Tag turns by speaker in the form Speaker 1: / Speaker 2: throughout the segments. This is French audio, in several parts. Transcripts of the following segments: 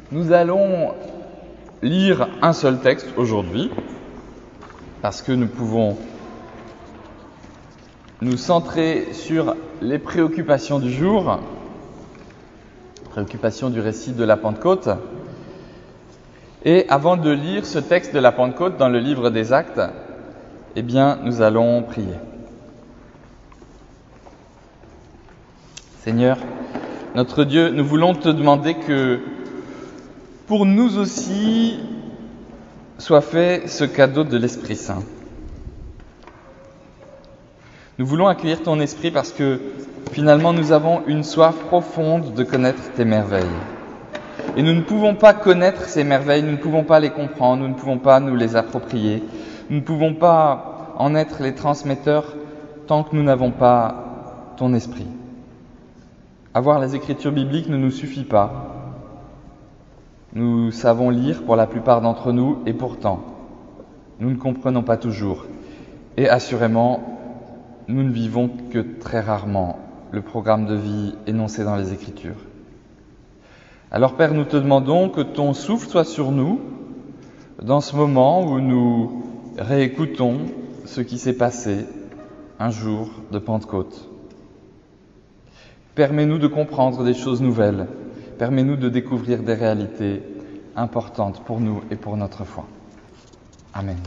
Speaker 1: Nous allons lire un seul texte aujourd'hui, parce que nous pouvons nous centrer sur les préoccupations du jour, préoccupations du récit de la Pentecôte. Et avant de lire ce texte de la Pentecôte dans le livre des Actes, eh bien, nous allons prier. Seigneur, notre Dieu, nous voulons te demander que pour nous aussi soit fait ce cadeau de l'Esprit Saint. Nous voulons accueillir ton Esprit parce que finalement nous avons une soif profonde de connaître tes merveilles. Et nous ne pouvons pas connaître ces merveilles, nous ne pouvons pas les comprendre, nous ne pouvons pas nous les approprier, nous ne pouvons pas en être les transmetteurs tant que nous n'avons pas ton Esprit. Avoir les Écritures bibliques ne nous suffit pas. Nous savons lire pour la plupart d'entre nous et pourtant, nous ne comprenons pas toujours. Et assurément, nous ne vivons que très rarement le programme de vie énoncé dans les Écritures. Alors Père, nous te demandons que ton souffle soit sur nous dans ce moment où nous réécoutons ce qui s'est passé un jour de Pentecôte. Permets-nous de comprendre des choses nouvelles. Permets-nous de découvrir des réalités importantes pour nous et pour notre foi. Amen.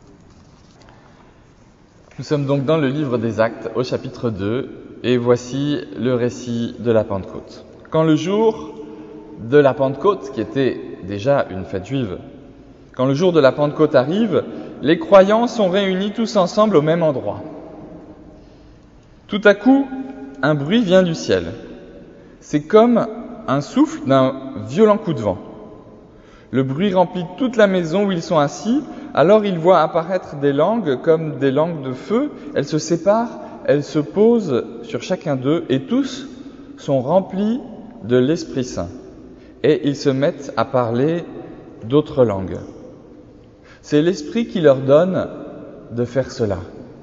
Speaker 1: Nous sommes donc dans le livre des Actes au chapitre 2 et voici le récit de la Pentecôte. Quand le jour de la Pentecôte, qui était déjà une fête juive, quand le jour de la Pentecôte arrive, les croyants sont réunis tous ensemble au même endroit. Tout à coup, un bruit vient du ciel. C'est comme un souffle d'un violent coup de vent. Le bruit remplit toute la maison où ils sont assis. Alors ils voient apparaître des langues comme des langues de feu. Elles se séparent, elles se posent sur chacun d'eux et tous sont remplis de l'Esprit Saint. Et ils se mettent à parler d'autres langues. C'est l'Esprit qui leur donne de faire cela.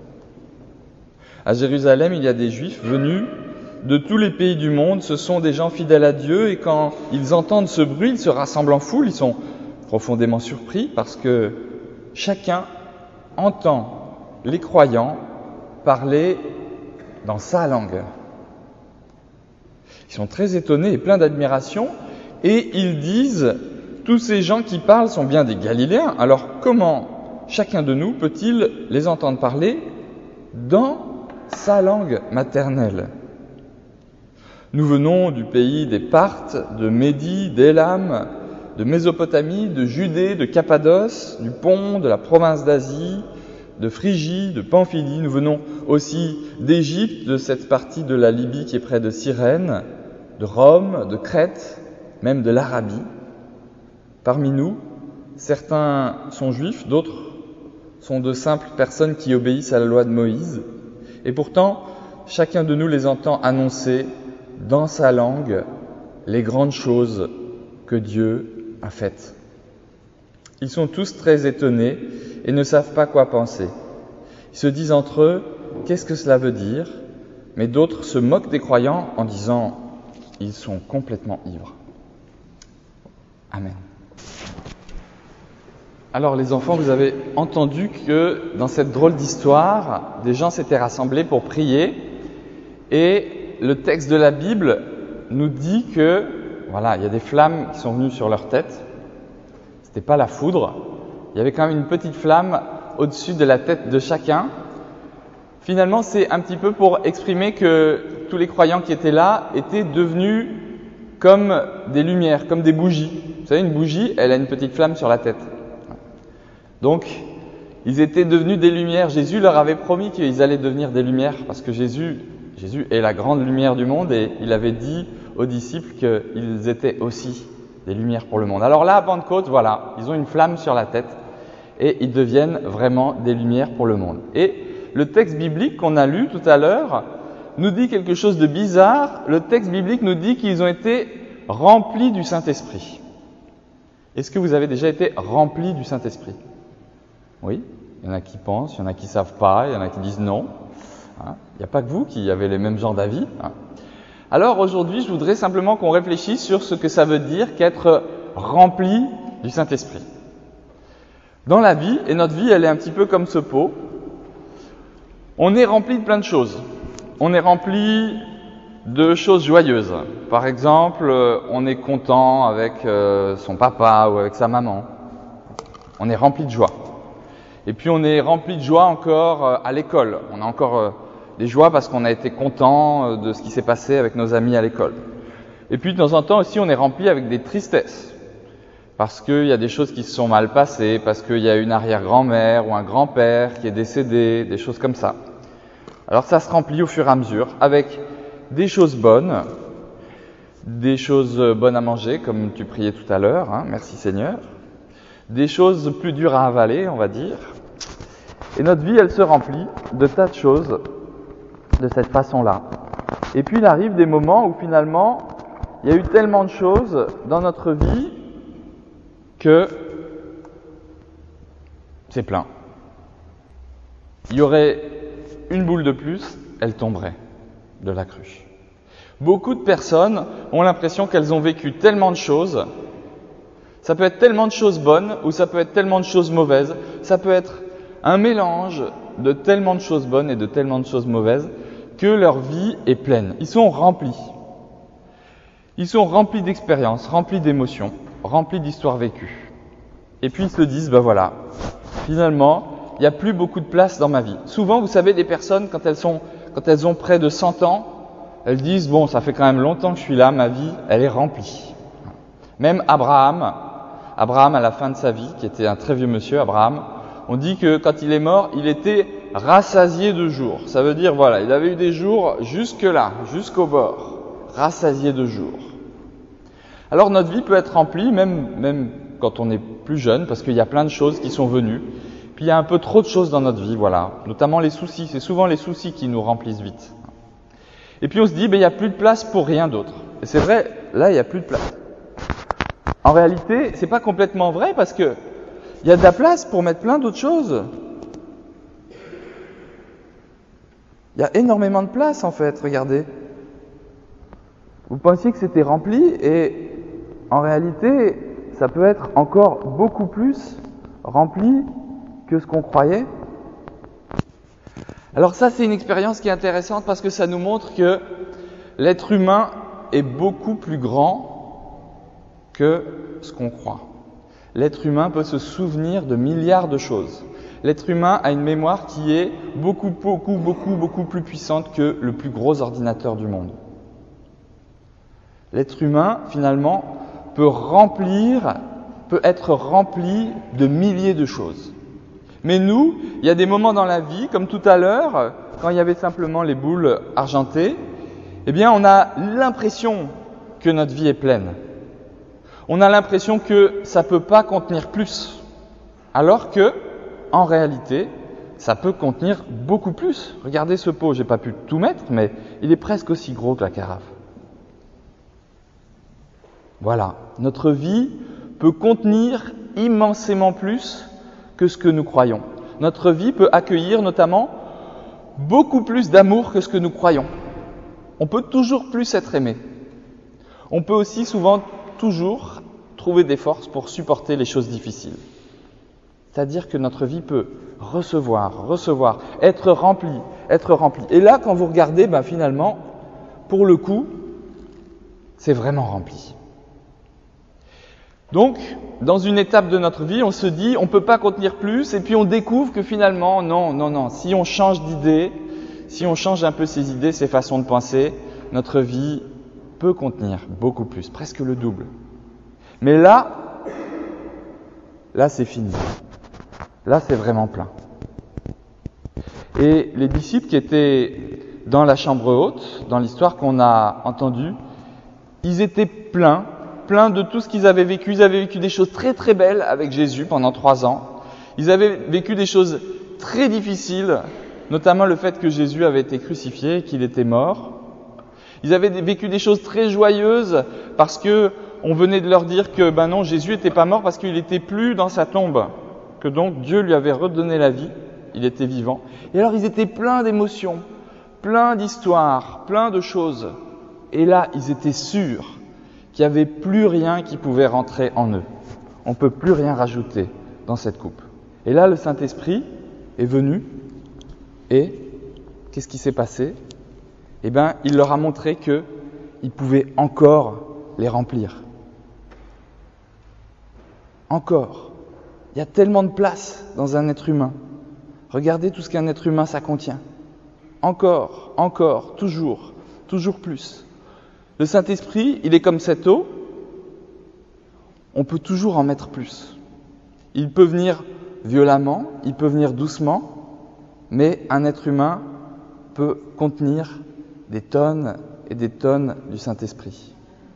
Speaker 1: À Jérusalem, il y a des Juifs venus de tous les pays du monde. Ce sont des gens fidèles à Dieu et quand ils entendent ce bruit, ils se rassemblent en foule. Ils sont profondément surpris parce que chacun entend les croyants parler dans sa langue. Ils sont très étonnés et pleins d'admiration et ils disent « Tous ces gens qui parlent sont bien des Galiléens, alors comment chacun de nous peut-il les entendre parler dans sa langue maternelle ?» Nous venons du pays des Parthes, de Médie, d'Élam, de Mésopotamie, de Judée, de Cappadoce, du Pont, de la province d'Asie, de Phrygie, de Pamphylie. Nous venons aussi d'Égypte, de cette partie de la Libye qui est près de Cyrène, de Rome, de Crète, même de l'Arabie. Parmi nous, certains sont juifs, d'autres sont de simples personnes qui obéissent à la loi de Moïse. Et pourtant, chacun de nous les entend annoncer dans sa langue les grandes choses que Dieu a faites. Ils sont tous très étonnés et ne savent pas quoi penser. Ils se disent entre eux, qu'est-ce que cela veut dire ? Mais d'autres se moquent des croyants en disant, ils sont complètement ivres. Amen. Alors les enfants, vous avez entendu que dans cette drôle d'histoire, des gens s'étaient rassemblés pour prier et le texte de la Bible nous dit que, voilà, il y a des flammes qui sont venues sur leur tête. C'était pas la foudre. Il y avait quand même une petite flamme au-dessus de la tête de chacun. Finalement, c'est un petit peu pour exprimer que tous les croyants qui étaient là étaient devenus comme des lumières, comme des bougies. Vous savez, une bougie, elle a une petite flamme sur la tête. Donc, ils étaient devenus des lumières. Jésus leur avait promis qu'ils allaient devenir des lumières parce que Jésus est la grande lumière du monde et il avait dit aux disciples qu'ils étaient aussi des lumières pour le monde. Alors là, à Pentecôte, voilà, ils ont une flamme sur la tête et ils deviennent vraiment des lumières pour le monde. Et le texte biblique qu'on a lu tout à l'heure nous dit quelque chose de bizarre. Le texte biblique nous dit qu'ils ont été remplis du Saint-Esprit. Est-ce que vous avez déjà été remplis du Saint-Esprit ? Oui, il y en a qui pensent, il y en a qui ne savent pas, il y en a qui disent non. Il n'y a pas que vous qui avez les mêmes genres d'avis. Alors aujourd'hui, je voudrais simplement qu'on réfléchisse sur ce que ça veut dire qu'être remplis du Saint-Esprit. Dans la vie, et notre vie, elle est un petit peu comme ce pot, on est rempli de plein de choses. On est rempli de choses joyeuses. Par exemple, on est content avec son papa ou avec sa maman. On est rempli de joie. Et puis on est rempli de joie encore à l'école. On a encore des joies parce qu'on a été content de ce qui s'est passé avec nos amis à l'école. Et puis de temps en temps aussi, on est rempli avec des tristesses. Parce qu'il y a des choses qui se sont mal passées, parce qu'il y a une arrière-grand-mère ou un grand-père qui est décédé, des choses comme ça. Alors ça se remplit au fur et à mesure avec des choses bonnes à manger, comme tu priais tout à l'heure, hein, merci Seigneur, des choses plus dures à avaler, on va dire. Et notre vie, elle se remplit de tas de choses de cette façon-là. Et puis il arrive des moments où finalement, il y a eu tellement de choses dans notre vie que c'est plein. Il y aurait une boule de plus, elle tomberait de la cruche. Beaucoup de personnes ont l'impression qu'elles ont vécu tellement de choses. Ça peut être tellement de choses bonnes ou ça peut être tellement de choses mauvaises. Ça peut être un mélange de tellement de choses bonnes et de tellement de choses mauvaises que leur vie est pleine. Ils sont remplis. Ils sont remplis d'expériences, remplis d'émotions, remplis d'histoires vécues. Et puis ils se disent, ben voilà, finalement, il n'y a plus beaucoup de place dans ma vie. Souvent, vous savez, des personnes, quand elles ont près de 100 ans, elles disent, bon, ça fait quand même longtemps que je suis là, ma vie, elle est remplie. Même Abraham, à la fin de sa vie, qui était un très vieux monsieur, Abraham, on dit que quand il est mort, il était rassasié de jours. Ça veut dire, voilà, il avait eu des jours jusque-là, jusqu'au bord, rassasié de jours. Alors notre vie peut être remplie, même quand on est plus jeune, parce qu'il y a plein de choses qui sont venues. Puis il y a un peu trop de choses dans notre vie, voilà. Notamment les soucis. C'est souvent les soucis qui nous remplissent vite. Et puis on se dit, il n'y a plus de place pour rien d'autre. Et c'est vrai, là, il n'y a plus de place. En réalité, c'est pas complètement vrai parce que il y a de la place pour mettre plein d'autres choses. Il y a énormément de place en fait, regardez. Vous pensiez que c'était rempli et en réalité, ça peut être encore beaucoup plus rempli que ce qu'on croyait. Alors ça, c'est une expérience qui est intéressante parce que ça nous montre que l'être humain est beaucoup plus grand que ce qu'on croit. L'être humain peut se souvenir de milliards de choses. L'être humain a une mémoire qui est beaucoup plus puissante que le plus gros ordinateur du monde. L'être humain, finalement, peut être rempli de milliers de choses. Mais nous, il y a des moments dans la vie, comme tout à l'heure, quand il y avait simplement les boules argentées, eh bien, on a l'impression que notre vie est pleine. On a l'impression que ça peut pas contenir plus. Alors que, en réalité, ça peut contenir beaucoup plus. Regardez ce pot, j'ai pas pu tout mettre, mais il est presque aussi gros que la carafe. Voilà. Notre vie peut contenir immensément plus que ce que nous croyons. Notre vie peut accueillir notamment beaucoup plus d'amour que ce que nous croyons. On peut toujours plus être aimé. On peut aussi souvent toujours trouver des forces pour supporter les choses difficiles. C'est-à-dire que notre vie peut recevoir, être remplie. Et là, quand vous regardez, finalement, pour le coup, c'est vraiment rempli. Donc, dans une étape de notre vie, on se dit, on ne peut pas contenir plus, et puis on découvre que finalement, non, si on change d'idée, si on change un peu ses idées, ses façons de penser, notre vie peut contenir beaucoup plus, presque le double. Mais là c'est fini. Là, c'est vraiment plein. Et les disciples qui étaient dans la chambre haute, dans l'histoire qu'on a entendue, ils étaient pleins de tout ce qu'ils avaient vécu. Ils avaient vécu des choses très très belles avec Jésus pendant 3 ans. Ils avaient vécu des choses très difficiles, notamment le fait que Jésus avait été crucifié, qu'il était mort. Ils avaient vécu des choses très joyeuses parce que on venait de leur dire que non, Jésus n'était pas mort parce qu'il n'était plus dans sa tombe, que donc Dieu lui avait redonné la vie, il était vivant. Et alors ils étaient pleins d'émotions, pleins d'histoires, pleins de choses. Et là, ils étaient sûrs qu'il n'y avait plus rien qui pouvait rentrer en eux. On ne peut plus rien rajouter dans cette coupe. Et là, le Saint-Esprit est venu et qu'est-ce qui s'est passé ? Eh bien, il leur a montré qu'ils pouvaient encore les remplir. Encore. Il y a tellement de place dans un être humain. Regardez tout ce qu'un être humain, ça contient. Encore, toujours plus. Le Saint-Esprit, il est comme cette eau. On peut toujours en mettre plus. Il peut venir violemment, il peut venir doucement, mais un être humain peut contenir des tonnes et des tonnes du Saint-Esprit.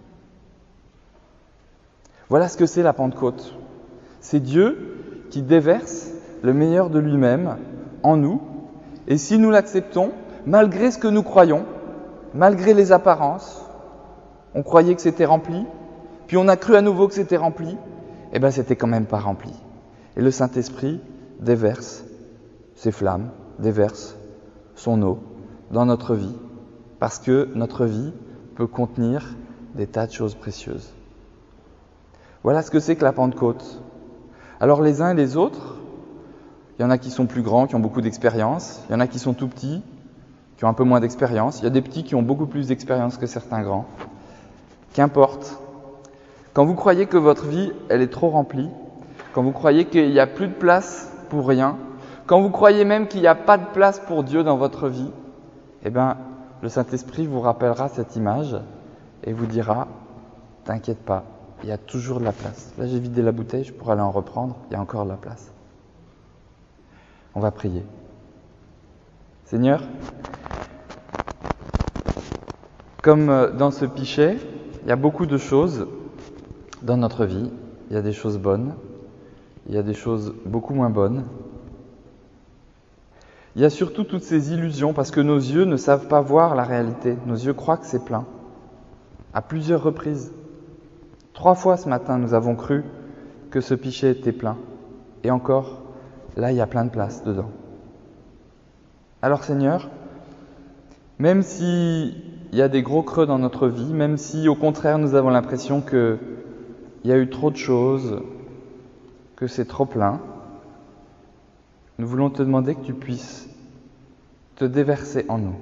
Speaker 1: Voilà ce que c'est la Pentecôte. C'est Dieu qui déverse le meilleur de lui-même en nous, et si nous l'acceptons, malgré ce que nous croyons, malgré les apparences, on croyait que c'était rempli, puis on a cru à nouveau que c'était rempli, et bien c'était quand même pas rempli. Et le Saint-Esprit déverse ses flammes, déverse son eau dans notre vie, parce que notre vie peut contenir des tas de choses précieuses. Voilà ce que c'est que la Pentecôte. Alors les uns et les autres, il y en a qui sont plus grands, qui ont beaucoup d'expérience, il y en a qui sont tout petits, qui ont un peu moins d'expérience, il y a des petits qui ont beaucoup plus d'expérience que certains grands. Qu'importe. Quand vous croyez que votre vie, elle est trop remplie, quand vous croyez qu'il n'y a plus de place pour rien, quand vous croyez même qu'il n'y a pas de place pour Dieu dans votre vie, eh bien, le Saint-Esprit vous rappellera cette image et vous dira « T'inquiète pas, il y a toujours de la place. Là, j'ai vidé la bouteille, je pourrais aller en reprendre, il y a encore de la place. » On va prier. Seigneur, comme dans ce pichet, il y a beaucoup de choses dans notre vie. Il y a des choses bonnes, il y a des choses beaucoup moins bonnes. Il y a surtout toutes ces illusions parce que nos yeux ne savent pas voir la réalité. Nos yeux croient que c'est plein. À plusieurs reprises. 3 fois ce matin, nous avons cru que ce pichet était plein. Et encore, là, il y a plein de place dedans. Alors Seigneur, même s'il y a des gros creux dans notre vie, même si au contraire nous avons l'impression qu'il y a eu trop de choses, que c'est trop plein, nous voulons te demander que tu puisses te déverser en nous.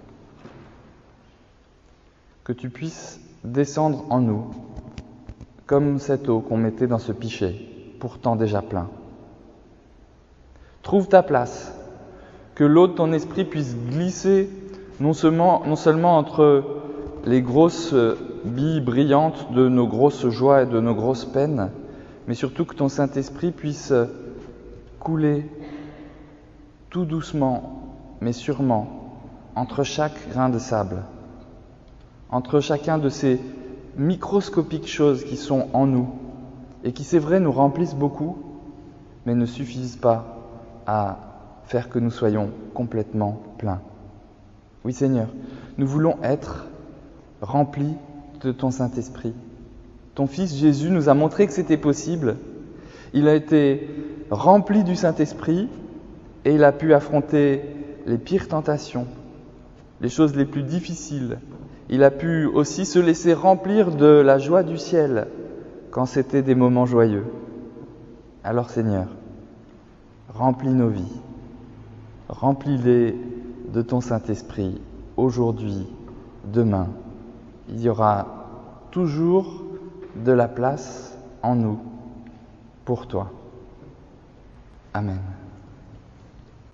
Speaker 1: Que tu puisses descendre en nous, comme cette eau qu'on mettait dans ce pichet, pourtant déjà plein. Trouve ta place, que l'eau de ton esprit puisse glisser non seulement entre les grosses billes brillantes de nos grosses joies et de nos grosses peines, mais surtout que ton Saint-Esprit puisse couler tout doucement, mais sûrement, entre chaque grain de sable, entre chacun de ces microscopiques choses qui sont en nous et qui, c'est vrai, nous remplissent beaucoup, mais ne suffisent pas à faire que nous soyons complètement pleins. Oui Seigneur, nous voulons être remplis de ton Saint-Esprit. Ton Fils Jésus nous a montré que c'était possible. Il a été rempli du Saint-Esprit et il a pu affronter les pires tentations, les choses les plus difficiles. Il a pu aussi se laisser remplir de la joie du ciel quand c'était des moments joyeux. Alors Seigneur, remplis nos vies, remplis-les de ton Saint-Esprit, aujourd'hui, demain. Il y aura toujours de la place en nous pour toi. Amen.